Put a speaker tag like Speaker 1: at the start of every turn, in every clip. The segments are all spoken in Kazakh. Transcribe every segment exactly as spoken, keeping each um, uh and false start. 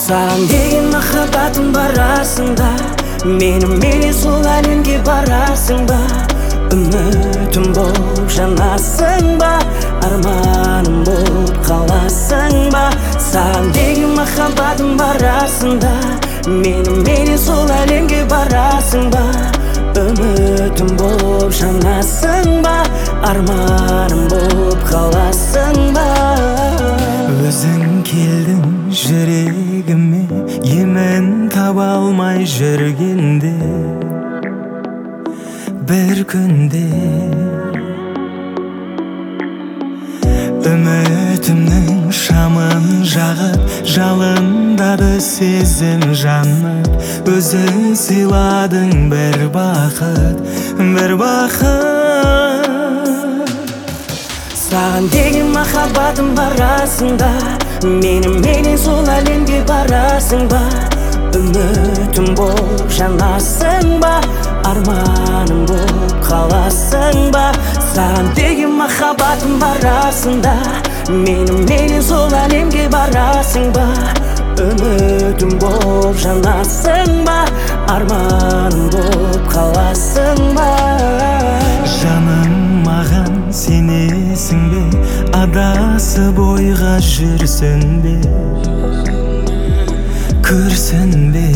Speaker 1: Саған деген махаббатым барасың да, менің менен сол әлемге барасың ба? Үмітім болып жанасың ба? Арманым болып қаласың ба? Саған деген махаббатым барасың да, менің менен сол әлемге барасың ба? Үмітім болып жанасың ба? Арманым болып қаласың ба?
Speaker 2: Өзің келдің жүрегіме, емін таба алмай жүргенде, бір күнде үмітімнің шамын жағып, жалындады сезім жанып. Өзің сыйладың бір бақыт, бір бақыт.
Speaker 1: Саған деген махаббатым барасың да, менің менен сол әлемге барасың ба? Үмітім болып жанасың ба? Арманым болып қаласың ба? Саған деген махаббатым барасың да, менің менен сол әлемге барасың ба? Үмітім болып жанасың ба? Арманым болып қаласың ба?
Speaker 2: Жаным, маған сенесің бе? Адасып ойға жүрсің бе? Көрсін бе?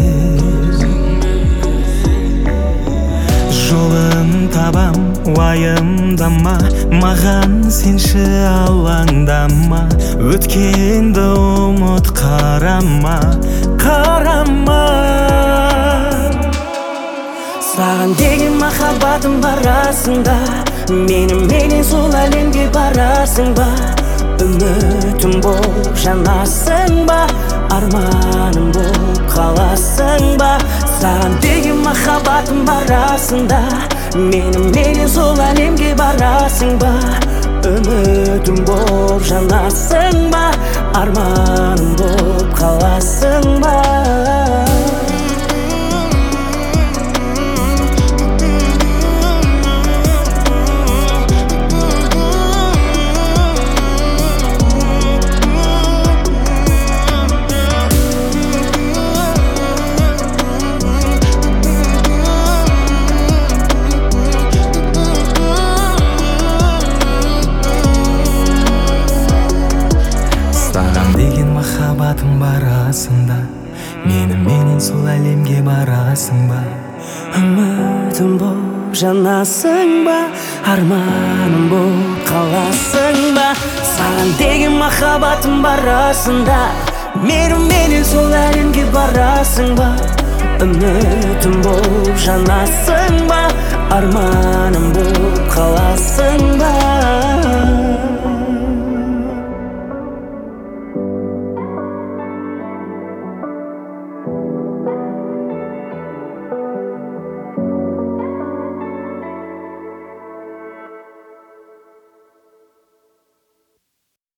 Speaker 2: Жолын табам, уайымдама, маған сенші алаңдама. Өткенді ұмыт, қарама, қарама.
Speaker 1: Саған деген махаббатым барасың да, менің менен сол әлемге барасың ба? Үмітім болып жанасың ба? Арманым болып қаласың ба? Саған деген махаббатым барасың да, менің менен сол әлемге барасың ба? Үмітім болып жанасың ба? Арманым болып қаласың ба?
Speaker 2: Саған деген махаббатым барасың да, менің менен сол әлемге барасың ба?
Speaker 1: Үмітім болып жанасың ба? Арманым болып қаласың ба? Саған деген махаббатым барасың да, менің менен сол әлемге барасың ба? Үмітім болып жанасың ба? Арманым болып қаласың